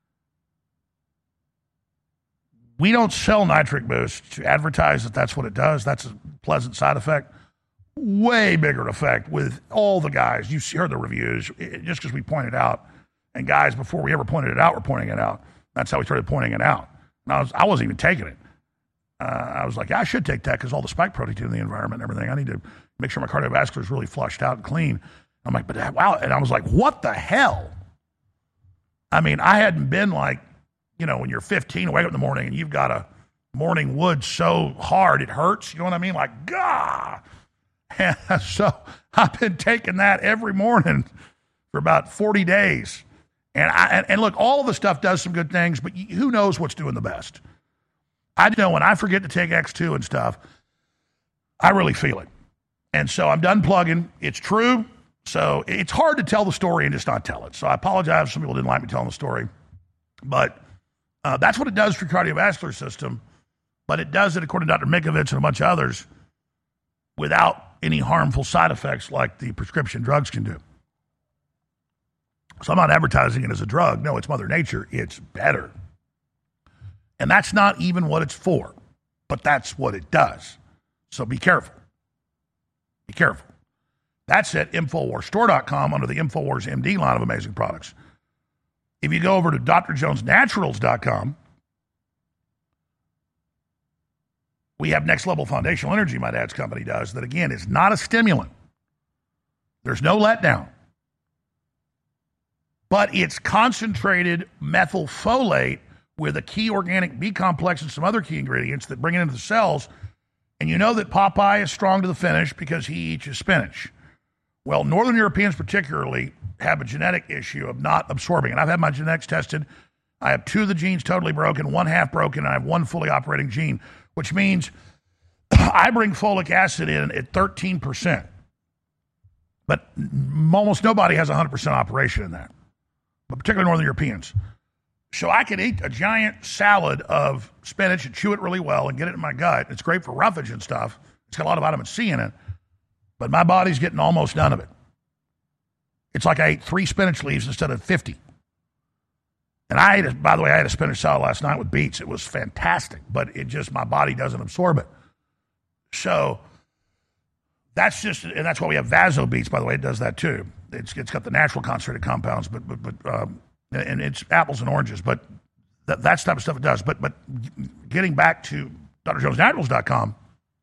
We don't sell Nitric Boost to advertise that that's what it does. That's a pleasant side effect. Way bigger effect with all the guys. You heard the reviews, just because we pointed out. And guys, before we ever pointed it out, were pointing it out. That's how we started pointing it out. And I wasn't even taking it. I was like, I should take that because all the spike protein in the environment and everything. I need to make sure my cardiovascular is really flushed out and clean. I'm like, but wow. And I was like, what the hell? I mean, I hadn't been like, when you're 15, wake up in the morning and you've got a morning wood so hard it hurts. You know what I mean? Like, gah. And so I've been taking that every morning for about 40 days. And look, all of the stuff does some good things, but who knows what's doing the best? I know when I forget to take X2 and stuff, I really feel it. And so I'm done plugging. It's true. So it's hard to tell the story and just not tell it. So I apologize if some people didn't like me telling the story. But that's what it does for your cardiovascular system. But it does it, according to Dr. Mikovits and a bunch of others, without any harmful side effects like the prescription drugs can do. So I'm not advertising it as a drug. No, it's Mother Nature. It's better. And that's not even what it's for. But that's what it does. So be careful. Be careful. That's at InfoWarsStore.com under the InfoWars MD line of amazing products. If you go over to DrJonesNaturals.com, we have Next Level Foundational Energy, my dad's company does, that again is not a stimulant. There's no letdown. But it's concentrated methylfolate with a key organic B complex and some other key ingredients that bring it into the cells. And you know that Popeye is strong to the finish because he eats his spinach. Well, Northern Europeans particularly have a genetic issue of not absorbing. And I've had my genetics tested. I have 2 of the genes totally broken, 1 half broken, and I have 1 fully operating gene, which means I bring folic acid in at 13%. But almost nobody has 100% operation in that, but particularly Northern Europeans. So I could eat a giant salad of spinach and chew it really well and get it in my gut. It's great for roughage and stuff. It's got a lot of vitamin C in it. But my body's getting almost none of it. It's like I ate 3 spinach leaves instead of 50. And by the way, I had a spinach salad last night with beets. It was fantastic, but my body doesn't absorb it. So that's why we have Vaso beets, by the way. It does that too. It's got the natural concentrated compounds, and it's apples and oranges, but that's the type of stuff it does. But getting back to DrJonesNaturals.com,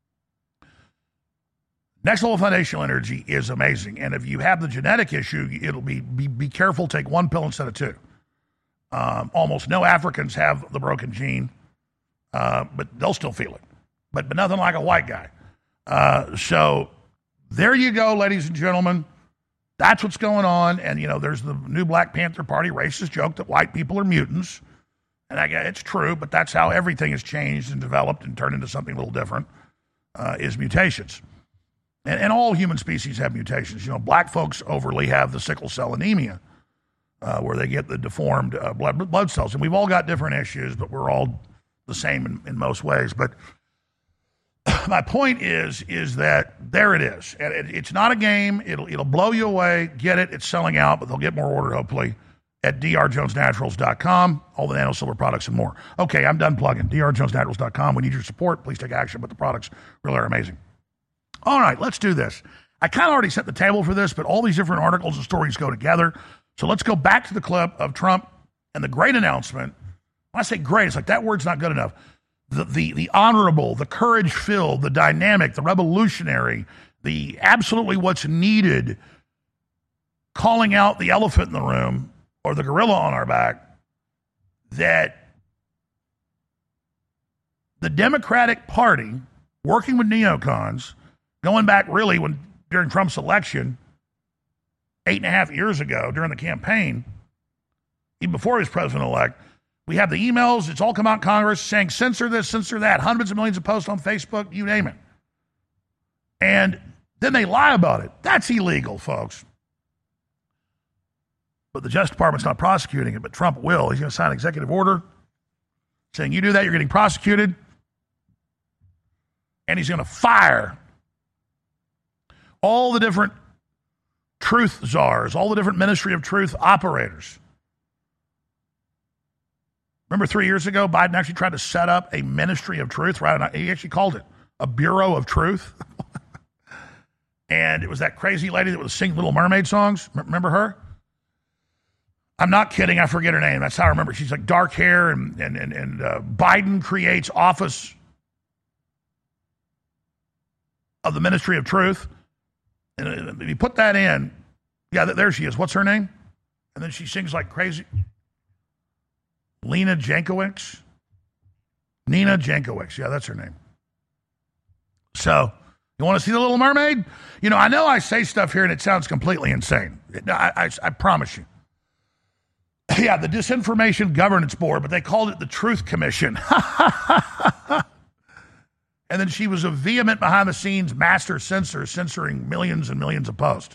Next Level Foundational Energy is amazing. And if you have the genetic issue, it'll be careful, take 1 pill instead of 2. Almost no Africans have the broken gene, but they'll still feel it. But nothing like a white guy. So there you go, ladies and gentlemen. That's what's going on. And, there's the new Black Panther Party racist joke that white people are mutants. And I guess it's true, but that's how everything has changed and developed and turned into something a little different, is mutations. And all human species have mutations. Black folks overly have the sickle cell anemia, where they get the deformed blood cells. And we've all got different issues, but we're all the same in most ways. But my point is that there it is. And it's not a game. It'll blow you away. Get it. It's selling out, but they'll get more order, hopefully, at drjonesnaturals.com. All the nano silver products and more. Okay, I'm done plugging. drjonesnaturals.com. We need your support. Please take action, but the products really are amazing. All right, let's do this. I kind of already set the table for this, but all these different articles and stories go together. So let's go back to the clip of Trump and the great announcement. When I say great, it's like that word's not good enough. The honorable, the courage-filled, the dynamic, the revolutionary, the absolutely what's needed, calling out the elephant in the room or the gorilla on our back, that the Democratic Party, working with neocons, going back really during Trump's election 8.5 years ago during the campaign, even before he was president-elect, we have the emails. It's all come out in Congress saying censor this, censor that, hundreds of millions of posts on Facebook, you name it. And then they lie about it. That's illegal, folks. But the Justice Department's not prosecuting it, but Trump will. He's going to sign an executive order saying you do that, you're getting prosecuted. And he's going to fire all the different truth czars, all the different Ministry of Truth operators. Remember 3 years ago, Biden actually tried to set up a Ministry of Truth, right? He actually called it a Bureau of Truth. And it was that crazy lady that would sing Little Mermaid songs. Remember her? I'm not kidding. I forget her name. That's how I remember. She's like dark hair, and Biden creates Office of the Ministry of Truth. And if you put that in, yeah, there she is. What's her name? And then she sings like crazy. Nina Jankowicz. Yeah, that's her name. So, you want to see The Little Mermaid? You know, I know I say stuff here and it sounds completely insane. I promise you. Yeah, the Disinformation Governance Board, but they called it the Truth Commission. And then she was a vehement behind-the-scenes master censor, censoring millions and millions of posts.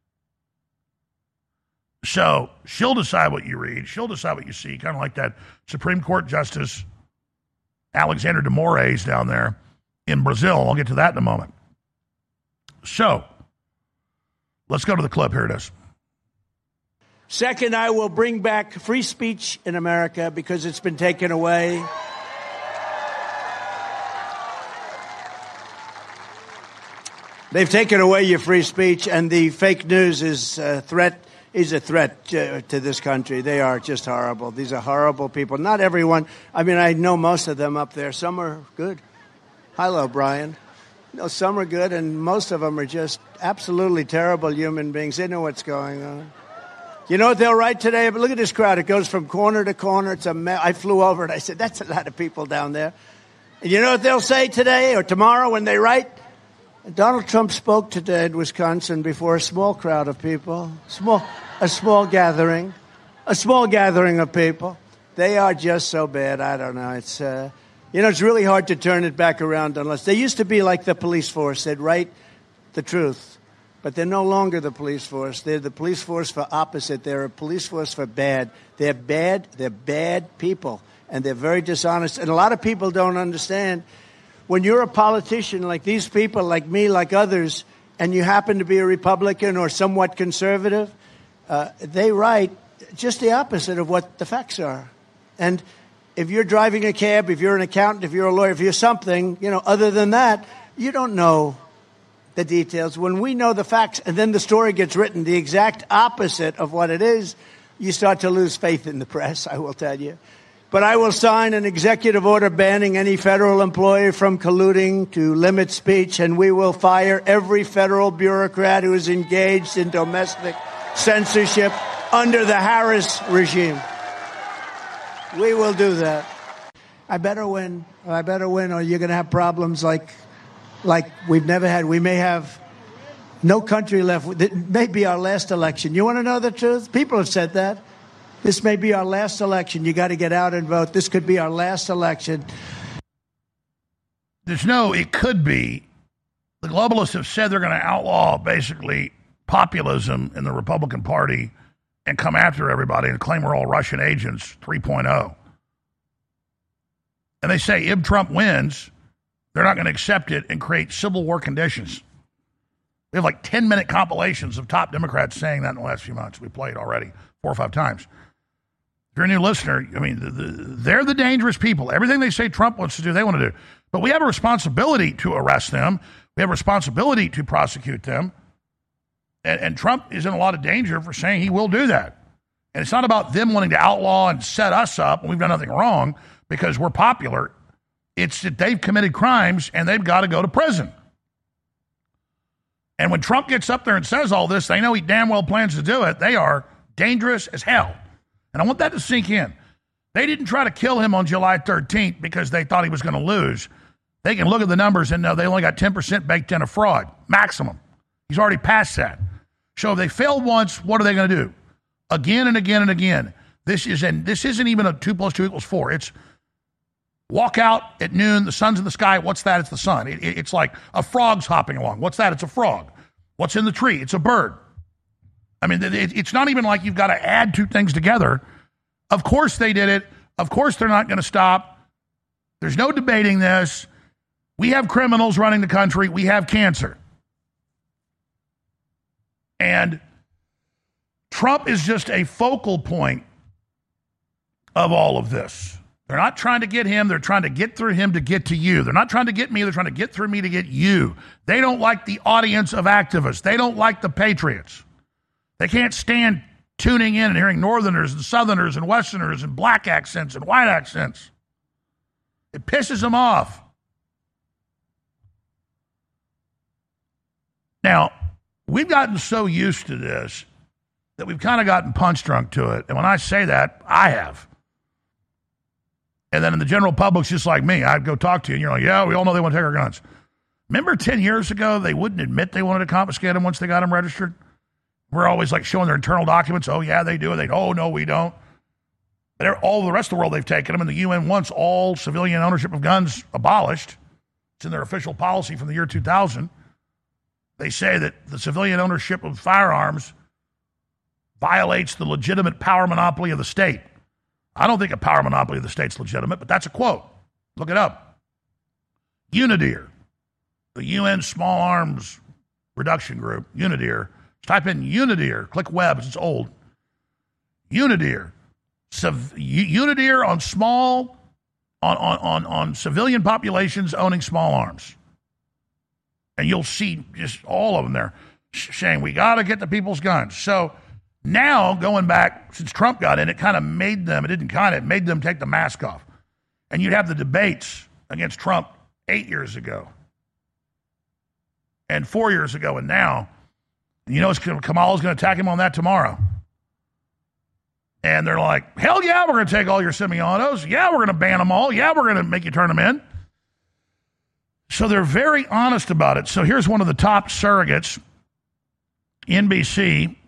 So she'll decide what you read. She'll decide what you see, kind of like that Supreme Court Justice Alexander de Moraes down there in Brazil. I'll get to that in a moment. So let's go to the clip. Here it is. Second, I will bring back free speech in America because it's been taken away. They've taken away your free speech, and the fake news is a threat to this country. They are just horrible. These are horrible people. Not everyone. I mean, I know most of them up there. Some are good. Hello, Brian. No, some are good, and most of them are just absolutely terrible human beings. They know what's going on. You know what they'll write today? But look at this crowd. It goes from corner to corner. It's a mess. I flew over and I said, that's a lot of people down there. And you know what they'll say today or tomorrow when they write? Donald Trump spoke today in Wisconsin before a small crowd of people, a small gathering of people. They are just so bad. I don't know. It's it's really hard to turn it back around unless they used to be like the police force. They'd write the truth, but they're no longer the police force. They're the police force for opposite. They're a police force for bad. They're bad. They're bad people, and they're very dishonest. And a lot of people don't understand. When you're a politician like these people, like me, like others, and you happen to be a Republican or somewhat conservative, they write just the opposite of what the facts are. And if you're driving a cab, if you're an accountant, if you're a lawyer, if you're something, other than that, you don't know the details. When we know the facts and then the story gets written the exact opposite of what it is, you start to lose faith in the press, I will tell you. But I will sign an executive order banning any federal employee from colluding to limit speech, and we will fire every federal bureaucrat who is engaged in domestic censorship under the Harris regime. We will do that. I better win, or you're going to have problems like we've never had. We may have no country left. It may be our last election. You want to know the truth? People have said that. This may be our last election. You got to get out and vote. This could be our last election. It could be. The globalists have said they're going to outlaw basically populism in the Republican Party and come after everybody and claim we're all Russian agents 3.0. And they say if Trump wins, They're not going to accept it and create civil war conditions. We have like 10-minute compilations of top Democrats saying that in the last few months. We played already 4 or 5 times. If you're a new listener, I mean, they're the dangerous people. Everything they say Trump wants to do, they want to do. But we have a responsibility to arrest them. We have a responsibility to prosecute them. And Trump is in a lot of danger for saying he will do that. And it's not about them wanting to outlaw and set us up when we've done nothing wrong because we're popular. It's that they've committed crimes and they've got to go to prison. And when Trump gets up there and says all this, they know he damn well plans to do it. They are dangerous as hell. And I want that to sink in. They didn't try to kill him on July 13th because they thought he was going to lose. They can look at the numbers and know they only got 10% baked in of fraud, maximum. He's already passed that. So if they failed once, what are they going to do? Again and again and again. This isn't even a 2 + 2 = 4. It's walk out at noon, the sun's in the sky. What's that? It's the sun. It's like a frog's hopping along. What's that? It's a frog. What's in the tree? It's a bird. I mean, it's not even like you've got to add 2 things together. Of course they did it. Of course they're not going to stop. There's no debating this. We have criminals running the country. We have cancer. And Trump is just a focal point of all of this. They're not trying to get him. They're trying to get through him to get to you. They're not trying to get me. They're trying to get through me to get you. They don't like the audience of activists. They don't like the patriots. They can't stand tuning in and hearing Northerners and Southerners and Westerners and black accents and white accents. It pisses them off. Now, we've gotten so used to this that we've kind of gotten punch drunk to it. And when I say that, I have. And then in the general public's just like me. I'd go talk to you, and you're like, yeah, we all know they want to take our guns. Remember 10 years ago, they wouldn't admit they wanted to confiscate them once they got them registered? We're always like showing their internal documents. Oh, yeah, they do. And oh, no, we don't. But all the rest of the world, they've taken them. And the UN wants all civilian ownership of guns abolished. It's in their official policy from the year 2000. They say that the civilian ownership of firearms violates the legitimate power monopoly of the state. I don't think a power monopoly of the state's legitimate, but that's a quote. Look it up. UNIDIR, the UN Small Arms Reduction Group, UNIDIR. Type in UNIDIR. Click web. It's old. UNIDIR. UNIDIR on civilian populations owning small arms. And you'll see just all of them there saying, we got to get the people's guns. So now, going back, since Trump got in, it made them take the mask off. And you'd have the debates against Trump 8 years ago and 4 years ago and now. And you know Kamala's going to attack him on that tomorrow. And they're like, hell yeah, we're going to take all your semi-autos. Yeah, we're going to ban them all. Yeah, we're going to make you turn them in. So they're very honest about it. So here's one of the top surrogates. NBC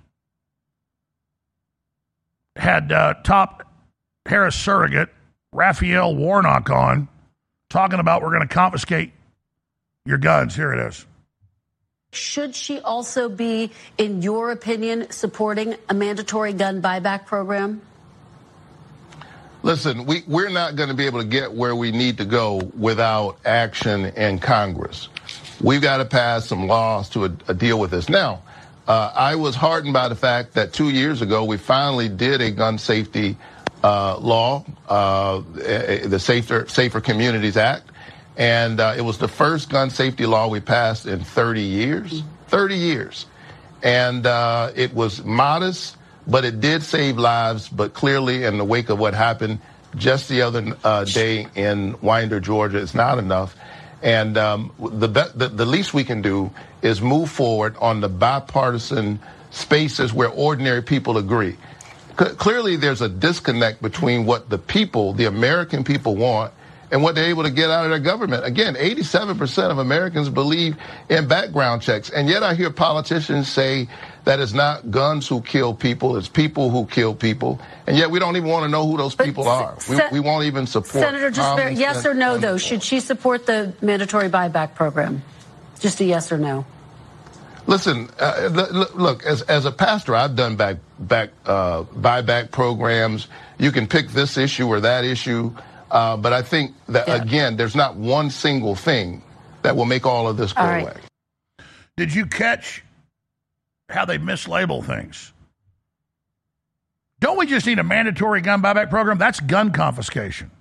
had top Harris surrogate Raphael Warnock on talking about we're going to confiscate your guns. Here it is. Should she also be, in your opinion, supporting a mandatory gun buyback program? Listen, we're not going to be able to get where we need to go without action in Congress. We've got to pass some laws to deal with this. Now, I was heartened by the fact that 2 years ago we finally did a gun safety law, the Safer Communities Act. And it was the first gun safety law we passed in 30 years. 30 years. And it was modest, but it did save lives. But clearly, in the wake of what happened just the other day in Winder, Georgia, it's not enough. And the least we can do is move forward on the bipartisan spaces where ordinary people agree. Clearly, there's a disconnect between what the people, the American people, want and what they're able to get out of their government. Again, 87% of Americans believe in background checks. And yet I hear politicians say that it's not guns who kill people, it's people who kill people. And yet we don't even want to know who those people are. We won't even support. Senator, just yes or no, though. Should she support the mandatory buyback program? Just a yes or no. Listen, look, as a pastor, I've done buyback programs. You can pick this issue or that issue. But I think that, again, there's not one single thing that will make all of this go away. Did you catch how they mislabel things? Don't we just need a mandatory gun buyback program? That's gun confiscation.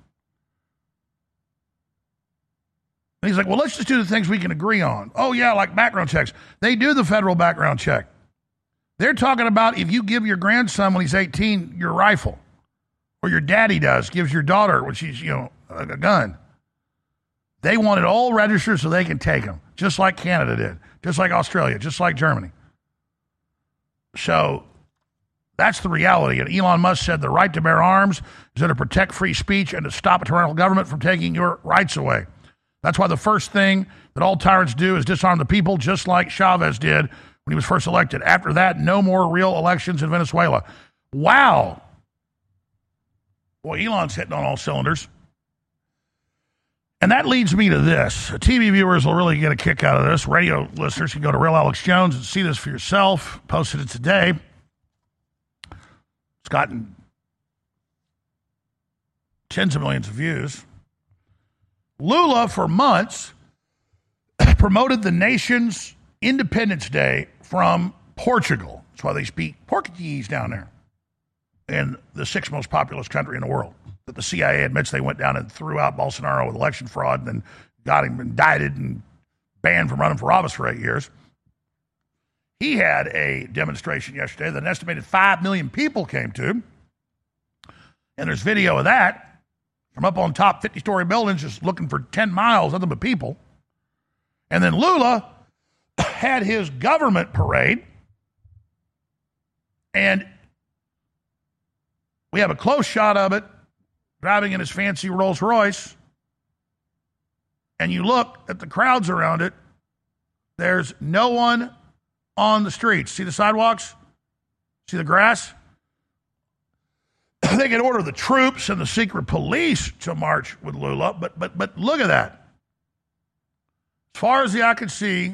And he's like, well, let's just do the things we can agree on. Oh, yeah, like background checks. They do the federal background check. They're talking about if you give your grandson when he's 18 your rifle, or your daddy gives your daughter when she's, a gun. They want it all registered so they can take them, just like Canada did, just like Australia, just like Germany. So that's the reality. And Elon Musk said the right to bear arms is to protect free speech and to stop a tyrannical government from taking your rights away. That's why the first thing that all tyrants do is disarm the people, just like Chavez did when he was first elected. After that, no more real elections in Venezuela. Wow. Boy, Elon's hitting on all cylinders. And that leads me to this. TV viewers will really get a kick out of this. Radio listeners can go to Real Alex Jones and see this for yourself. Posted it today. It's gotten tens of millions of views. Lula, for months, promoted the nation's Independence Day from Portugal. That's why they speak Portuguese down there, in the sixth most populous country in the world. That the CIA admits they went down and threw out Bolsonaro with election fraud and then got him indicted and banned from running for office for 8 years. He had a demonstration yesterday that an estimated 5 million people came to. And there's video of that from up on top 50-story buildings just looking for 10 miles, nothing but people. And then Lula had his government parade. And we have a close shot of it, driving in his fancy Rolls Royce. And you look at the crowds around it, there's no one on the streets. See the sidewalks? See the grass? They can order the troops and the secret police to march with Lula, but look at that. As far as the eye could see,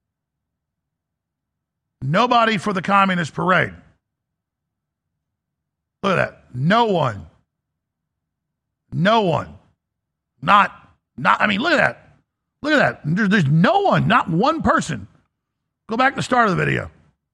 nobody for the communist parade. Look at that. No one. No one. Not, I mean, look at that. Look at that. There's no one, not one person. Go back to the start of the video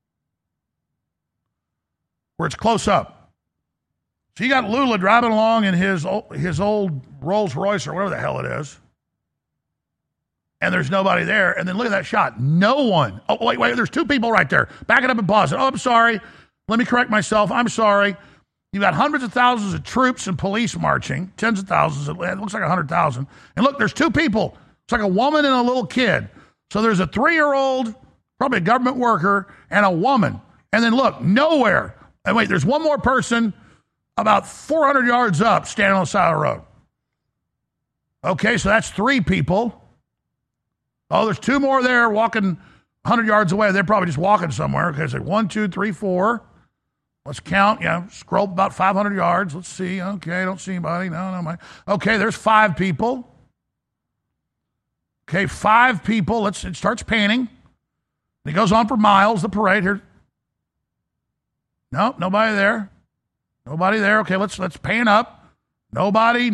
where it's close up. So you got Lula driving along in his old Rolls Royce or whatever the hell it is. And there's nobody there. And then look at that shot. No one. Oh, wait, there's two people right there. Back it up and pause it. Oh, I'm sorry. Let me correct myself. I'm sorry. You've got hundreds of thousands of troops and police marching, tens of thousands. It looks like 100,000. And look, there's two people. It's like a woman and a little kid. So there's a 3-year-old, probably a government worker, and a woman. And then look, nowhere. And wait, there's one more person about 400 yards up standing on the side of the road. Okay, so that's 3 people. Oh, there's 2 more there walking 100 yards away. They're probably just walking somewhere. Okay, so 1, 2, 3, 4. Let's count. Yeah, scroll about 500 yards. Let's see. Okay, don't see anybody. No. Okay, there's 5 people. Okay, 5 people. It starts panning. It goes on for miles, the parade here. Nope, nobody there. Nobody there. Okay, let's pan up. Nobody.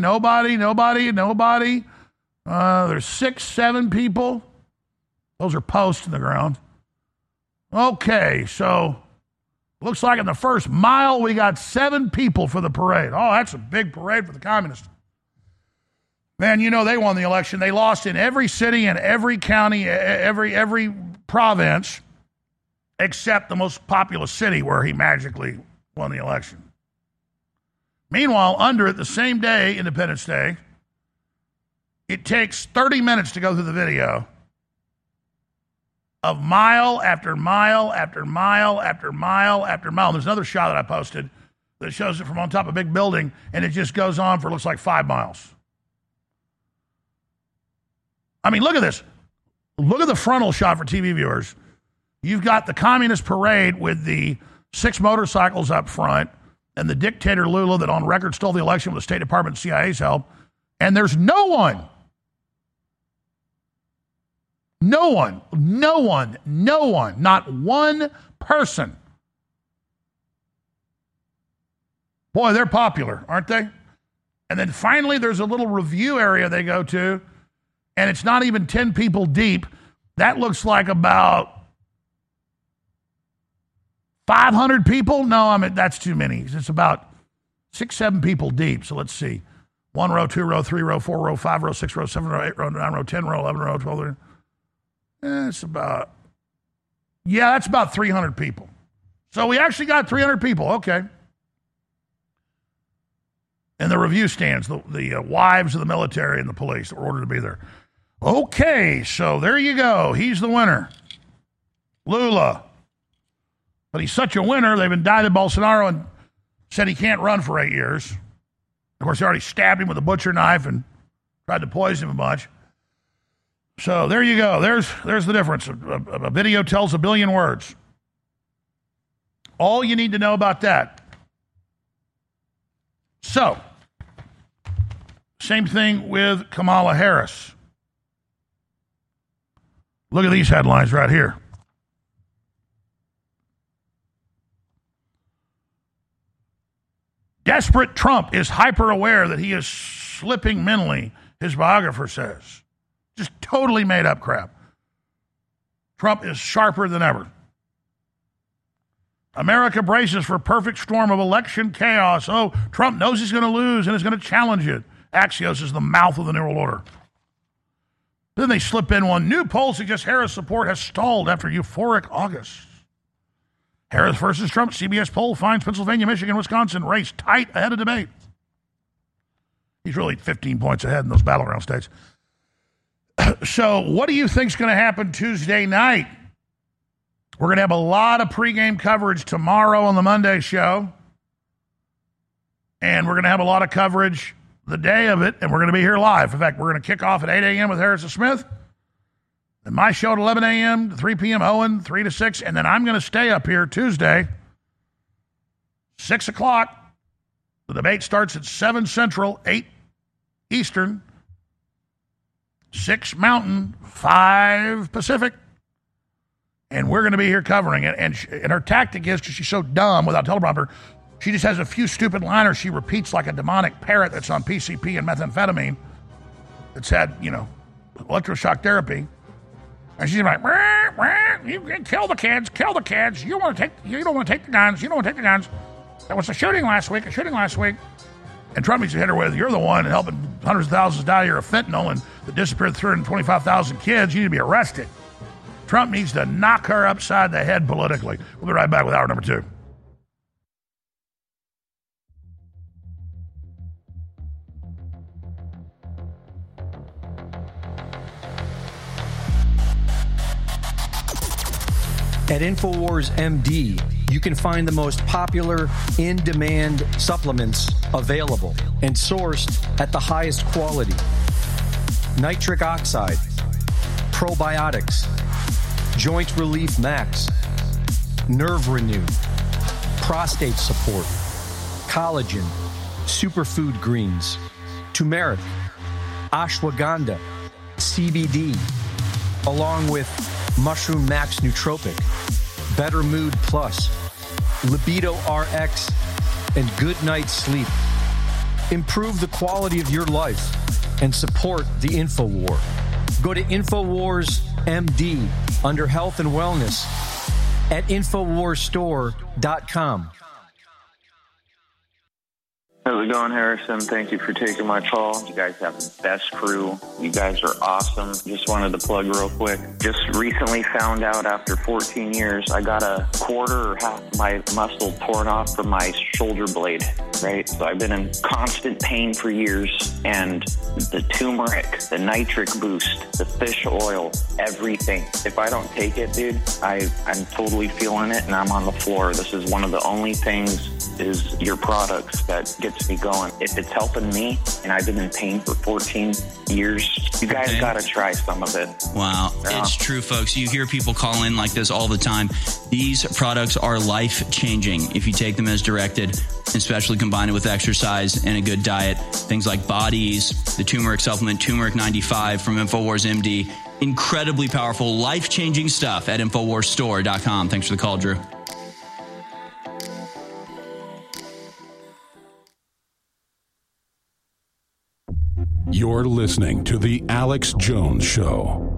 There's 6, 7 people. Those are posts in the ground. Okay, so looks like in the first mile we got 7 people for the parade. Oh, that's a big parade for the communists. Man, they won the election. They lost in every city and every county, every province, except the most populous city where he magically won the election. Meanwhile, under it, the same day, Independence Day, it takes 30 minutes to go through the video of mile after mile after mile after mile after mile. There's another shot that I posted that shows it from on top of a big building, and it just goes on for, looks like 5 miles. I mean, look at this. Look at the frontal shot for TV viewers. You've got the communist parade with the 6 motorcycles up front, and the dictator Lula that on record stole the election with the State Department and CIA's help, and there's no one. No one, not one person. Boy, they're popular, aren't they? And then finally, there's a little review area they go to, and it's not even 10 people deep. That looks like about 500 people. No, I mean, that's too many. It's about 6, 7 people deep. So let's see. 1 row, 2 row, 3 row, 4 row, 5 row, 6 row, 7 row, 8 row, 9 row, 10 row, 11 row, 12 row. It's about, that's about 300 people. So we actually got 300 people. Okay. And the review stands, the wives of the military and the police that were ordered to be there. Okay, so there you go. He's the winner. Lula. But he's such a winner, they've indicted Bolsonaro and said he can't run for 8 years. Of course, they already stabbed him with a butcher knife and tried to poison him a bunch. So there you go. There's the difference. A video tells a billion words. All you need to know about that. So, same thing with Kamala Harris. Look at these headlines right here. Desperate Trump is hyper-aware that he is slipping mentally, his biographer says. Just totally made up crap. Trump is sharper than ever. America braces for a perfect storm of election chaos. Oh, Trump knows he's going to lose and is going to challenge it. Axios is the mouth of the New World Order. Then they slip in one. New poll suggests Harris' support has stalled after euphoric August. Harris versus Trump. CBS poll finds Pennsylvania, Michigan, Wisconsin race tight ahead of debate. He's really 15 points ahead in those battleground states. So what do you think is going to happen Tuesday night? We're going to have a lot of pregame coverage tomorrow on the Monday show. And we're going to have a lot of coverage the day of it, and we're going to be here live. In fact, we're going to kick off at 8 a.m. with Harrison Smith. And my show at 11 a.m. to 3 p.m. Owen, 3 to 6. And then I'm going to stay up here Tuesday, 6 o'clock. The debate starts at 7 Central, 8 Eastern, 6 Mountain, 5 Pacific. And we're going to be here covering it. And her tactic is, because she's so dumb without teleprompter, she just has a few stupid liners she repeats like a demonic parrot that's on PCP and methamphetamine that's had, electroshock therapy. And she's like, wah, wah, you kill the kids. You don't want to take the guns. There was a shooting last week. And Trump needs to hit her with, you're the one helping hundreds of thousands die here of fentanyl and that disappeared 325,000 kids. You need to be arrested. Trump needs to knock her upside the head politically. We'll be right back with hour number 2. At InfoWars MD, you can find the most popular in-demand supplements available and sourced at the highest quality. Nitric oxide, probiotics, Joint Relief Max, Nerve Renew, prostate support, collagen, superfood greens, turmeric, ashwagandha, CBD, along with Mushroom Max Nootropic, Better Mood Plus, Libido RX, and Good Night's Sleep. Improve the quality of your life and support the InfoWar. Go to InfoWars MD under Health and Wellness at InfoWarsStore.com. How's it going, Harrison? Thank you for taking my call. You guys have the best crew. You guys are awesome. Just wanted to plug real quick. Just recently found out after 14 years, I got a quarter or half of my muscle torn off from my shoulder blade, right? So I've been in constant pain for years. And the turmeric, the nitric boost, the fish oil, everything. If I don't take it, dude, I'm totally feeling it and I'm on the floor. This is one of the only things is your products that gets me going. If it's helping me and I've been in pain for 14 years, you guys got to try some of it. Wow. It's true, folks. You hear people call in like this all the time. These products are life-changing if you take them as directed, especially combined with exercise and a good diet. Things like Bodies, the turmeric supplement, Turmeric 95 from InfoWars MD. Incredibly powerful, life-changing stuff at InfoWarsStore.com. Thanks for the call, Drew. You're listening to The Alex Jones Show.